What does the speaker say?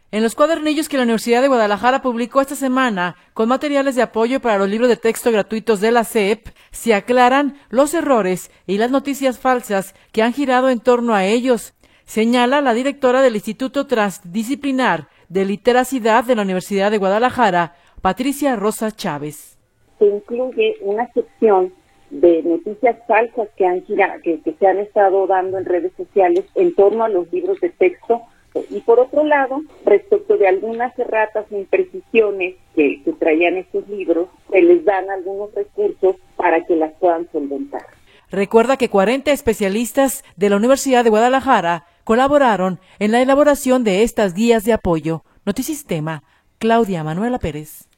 En los cuadernillos que la Universidad de Guadalajara publicó esta semana, con materiales de apoyo para los libros de texto gratuitos de la SEP, se aclaran los errores y las noticias falsas que han girado en torno a ellos, señala la directora del Instituto Transdisciplinar de Literacidad de la Universidad de Guadalajara, Patricia Rosa Chávez. Se incluye una sección de noticias falsas que se han estado dando en redes sociales en torno a los libros de texto. Y por otro lado, respecto de algunas erratas e imprecisiones que traían estos libros, se les dan algunos recursos para que las puedan solventar. Recuerda que 40 especialistas de la Universidad de Guadalajara colaboraron en la elaboración de estas guías de apoyo. Notisistema, Claudia Manuela Pérez.